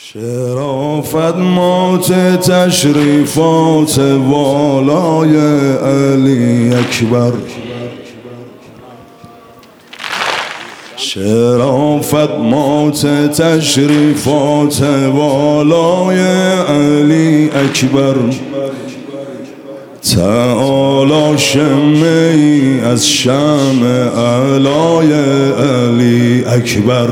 شرافت مات تشریفات والای علی اکبر، شرافت مات تشریفات والای علی اکبر، تعالی شمعی از شمع علای علی اکبر.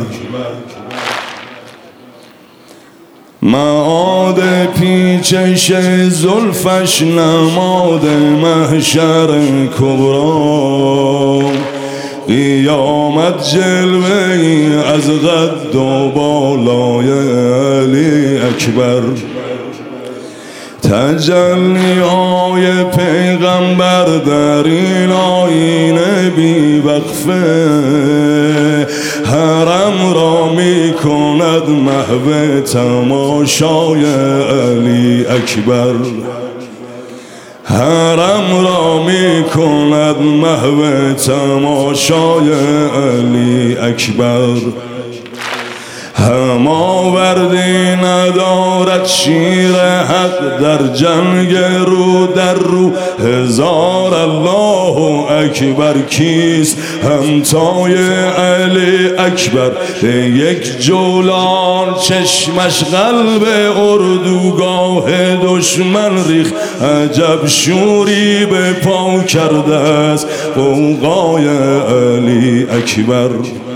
معاد پیچش زلفش نماد محشر کبرا، قیامت جلوه‌ای از قد و بالای علی اکبر. تجلی‌های پیغمبر در این آیینه بی وقفه، حرم را می کند محو تماشای علی اکبر، حرم را می کند محو تماشای علی اکبر. هم آوردی ندارد شیر حق در جنگ رو در رو، هزار الله اکبر کیست همتای علی اکبر. به یک جولان چشمش قلب اردوگاه دشمن ریخت، عجب شوری به پا کرده است غوغای علی اکبر،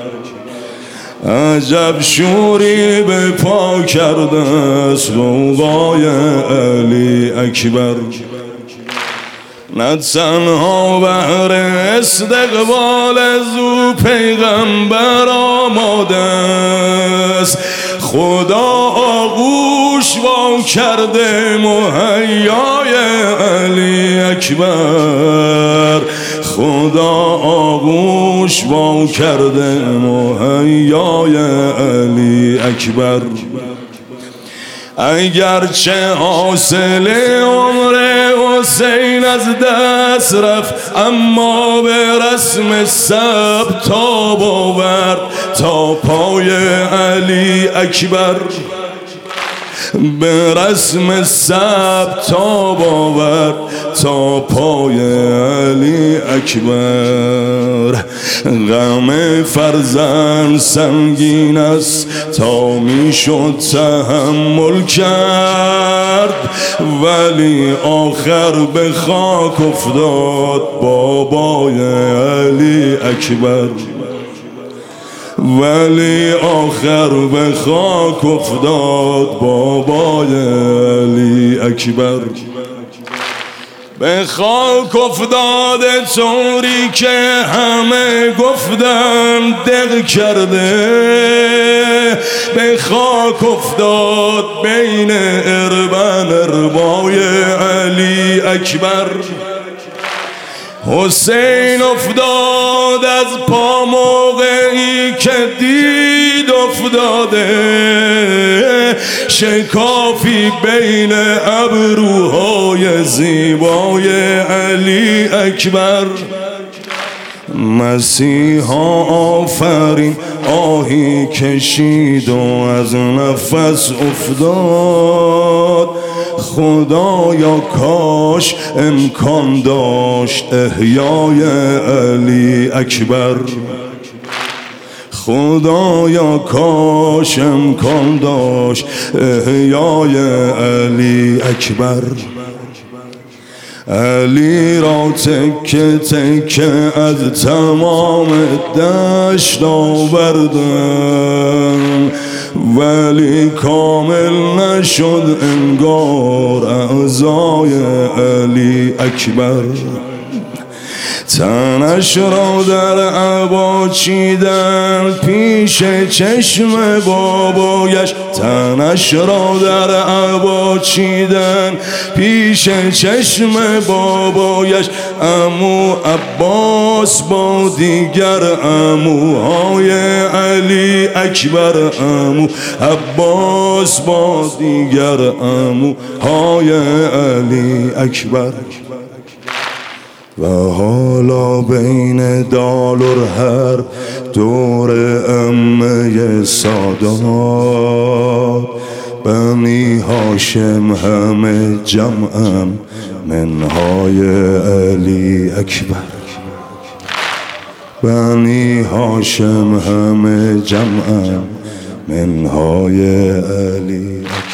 عجب شوری به پا کرده است غوغای علی اکبر. نه تنها بهر استقبال از او پیغمبر آماده است، خدا آغوش وا کرده مهیای علی اکبر، خدا آغوش وا کرده مهیای علی اکبر. اگرچه حاصل عمر حسین از دست رفت، اما به رسم ثبت تاب آورد تا پای علی اکبر، به رسم ثبت تاب آورد تا پای علی اکبر. غم فرزند سنگین است تا میشد تحمل کرد، ولی آخر به خاک افتاد بابای علی اکبر، ولی آخر به خاک افتاد بابای علی اکبر. به خاک افتاده طوری که همه گفتن دق کرده، به خاک افتاد بین اربن اربای علی اکبر. حسین افتاد از پا موقعی که دید افتاده، شکافی بین ابروهای زیبای علی اکبر. مسیحا آفرین آهی کشید و از نفس افتاد، خدایا کاش امکان داشت احیای علی اکبر، خدایا کاش امکان داشت احیای علی اکبر. علی را تکه تکه از تمام دشت آوردن، ولی کامل نشد انگار اعضای علی اکبر. تنش را در عبا چیدن پیش چشم بابایش، تنش را در عبا چیدن پیش چشم بابایش. عمو عباس با دیگر عموهای علی اکبر، عمو عباس با دیگر عموهای علی اکبر. و حالا بین دال و حرب دور امه سادات بنی هاشم همه جمعم منهای علی اکبر بنی هاشم همه جمعم منهای علی اکبر